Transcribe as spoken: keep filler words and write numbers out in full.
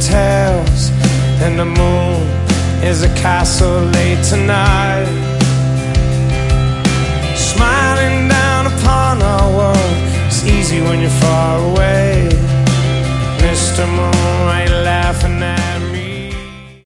tales, and the moon is a castle late tonight, smiling down